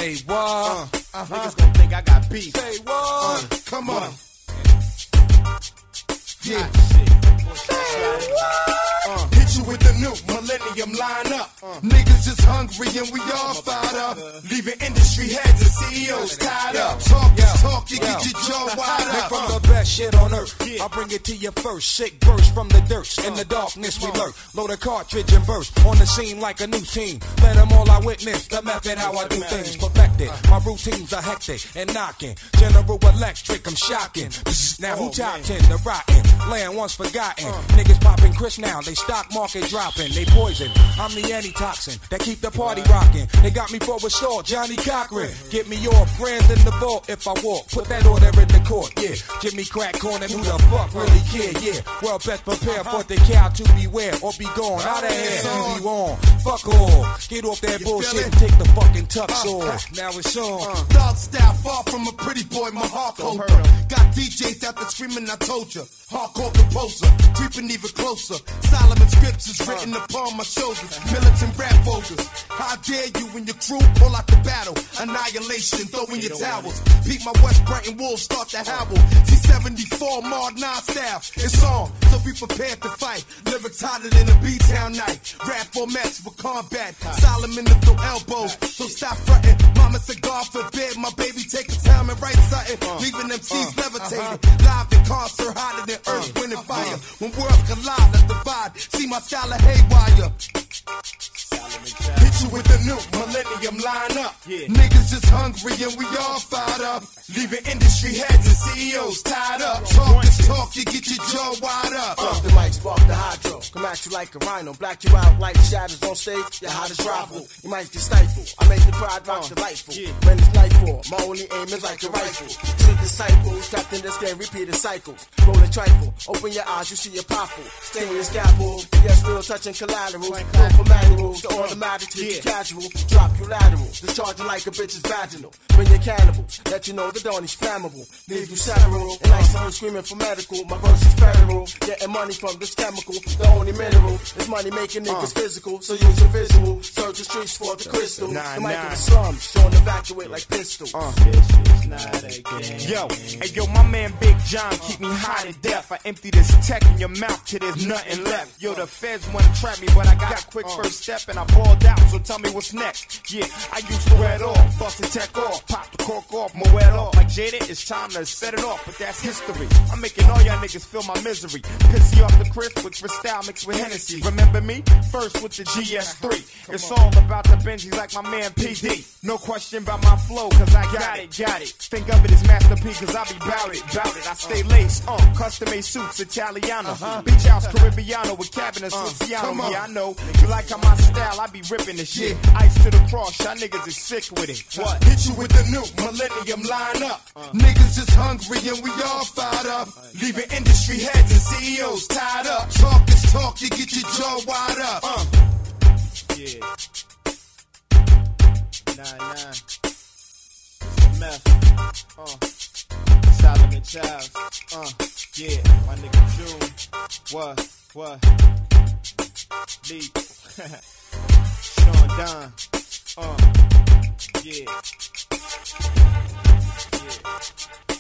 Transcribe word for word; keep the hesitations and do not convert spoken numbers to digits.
Say what? Uh, uh-huh. Niggas gon' think I got beef. Say what? Uh, come on. Yeah. Say what? Uh, hit you with the new millennium lineup. Uh, Niggas just hungry and we all fired up. Leaving industry heads and C E Os tied up. Talk is talk, you get your jaw wide up. From the best shit on earth, I bring it to you first. Sick verse from the dirt. In the darkness we lurk. Load a cartridge and burst. On the scene like a new team. Let them all I witness. The method how I do things perfected. My routines are hectic and knocking. General Electric, I'm shocking. Now who top ten? The rotten. Land once forgotten. Niggas popping Chris now. They stock market dropping. They poison. I'm the antitoxin that keep the party rocking. They got me for assault. Johnny Cochran. Get me off. Brands in the vault if I walk. Put that order in the court. Yeah. Jimmy Crack Corner. Who the fuck really care? Yeah. Well, best prepare for the cow to beware or be gone. Out of here. You be on. Fuck all. Get off that bullshit and take the fucking tux off. Now it's on. Dog style far from a pretty boy. My heart holder. Got D Js out there screaming. I told you. Hardcore composer. Creeping even closer. Solomon scriptures written upon my shoulders. Militant rap voters. How dare you and your crew pull out the battle? Annihilation, throw in your towels. Beat my West Brighton Wolves, start to howl. C seventy-four, Mod nine style. It's on, so be prepared to fight. Lyrics hotter than a B-Town night. Rap formats for combat. Solomon to throw elbows, so stop frontin'. Mama said God forbid my baby take the time and write something. Leaving them C's levitating. Live in concert, hotter than earth, wind and fire. When worlds collide, let's divide. See my style of haywire. Hit you with the new millennium lineup. Yeah. Niggas just hungry and we all fired up. Leaving industry heads and C E Os tied up. Talk is talk, you get your jaw wide up. Spark the mic, spark the hydro. Come at you like a rhino, black you out like shadows on stage. Your hottest rival, you might get stifled. I make the pride rock delightful. Yeah. When it's nightfall, my only aim is like a rifle. True disciples, trapped in this game, repeat the cycle. Roll a trifle, open your eyes, you see a powerful. Stay in your scalpel, yes, real touching collateral. Go for manuals, the automatic to yeah. casual. Drop you lateral, discharging like a bitch's vaginal. Bring your cannibals, let you know the dawn is flammable. Leave you several, and like someone screaming for medical. My verse is federal, getting money from this chemical. The only mineral is money making niggas uh. physical. So use your visual, search the streets for the crystal. Nah, the mic nah. of the slums, showing evacuate like pistol. Uh. This is not a game. Yo, hey yo, my man Big John keep me high to death. I empty this tech in your mouth till there's nothing left. Yo, the feds wanna trap me, but I got a quick first step and I balled out. So tell me what's next. Yeah, I used to red off, bust the tech off, pop the cork off, moed off. Like Jada, it's time to set it off, but that's history. I'm making all y'all niggas feel my misery. Piss you off the Chris with Cristal mixed with Hennessy. Remember me? First with the G S three. It's all about the Benjis like my man P D. No question about my flow, cause I got it, got it. Think of it as Master P, cause I be bout it, bout it. I stay laced, uh, custom made suits, Italiano. Uh-huh. Beach house Caribbeano with cabinets, Luciano. Uh, yeah, I know. You like how my style, I be ripping this shit. Ice to the cross, y'all niggas is sick with it. What? Hit you with the new millennium lineup. Uh. Niggas just hungry and we all fired up. Leaving industry heads and C E Os tied up. Talk is talk, you get your jaw wide up. Uh. Yeah. Nine nine. Meth. Uh. Solomon Childs. Uh. Yeah. My nigga June. What? What? Lee. Sean Don. Uh. Yeah. Yeah.